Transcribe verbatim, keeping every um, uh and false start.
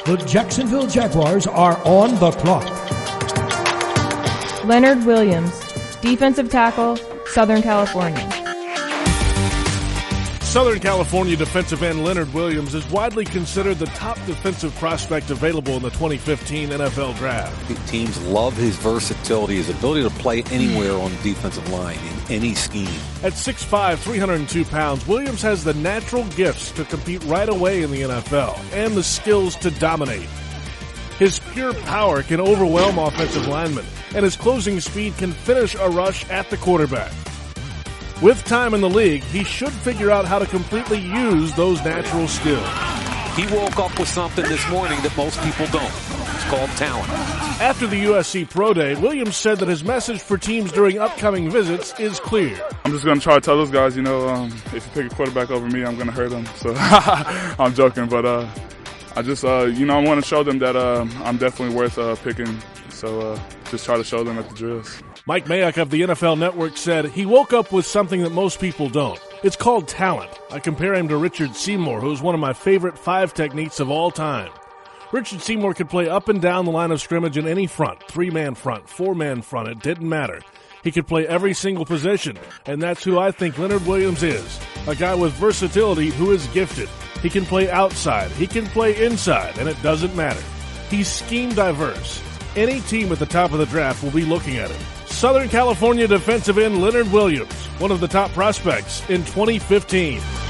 The Jacksonville Jaguars are on the clock. Leonard Williams, defensive tackle, Southern California. Southern California defensive end Leonard Williams is widely considered the top defensive prospect available in the twenty fifteen N F L Draft. Teams love his versatility, his ability to play anywhere on the defensive line in any scheme. At six five, three hundred two pounds, Williams has the natural gifts to compete right away in the N F L and the skills to dominate. His pure power can overwhelm offensive linemen, and his closing speed can finish a rush at the quarterback. With time in the league, he should figure out how to completely use those natural skills. He woke up with something this morning that most people don't. It's called talent. After the U S C Pro Day, Williams said that his message for teams during upcoming visits is clear. I'm just going to try to tell those guys, you know, um, if you pick a quarterback over me, I'm going to hurt them. So I'm joking, but uh, I just, uh, you know, I want to show them that uh, I'm definitely worth uh, picking. So uh, just try to show them at the drills. Mike Mayock of the N F L Network said he woke up with something that most people don't. It's called talent. I compare him to Richard Seymour, who's one of my favorite five techniques of all time. Richard Seymour could play up and down the line of scrimmage in any front, three-man front, four-man front, it didn't matter. He could play every single position, and that's who I think Leonard Williams is. A guy with versatility who is gifted. He can play outside, he can play inside, and it doesn't matter. He's scheme diverse. Any team at the top of the draft will be looking at him. Southern California defensive end Leonard Williams, one of the top prospects in twenty fifteen.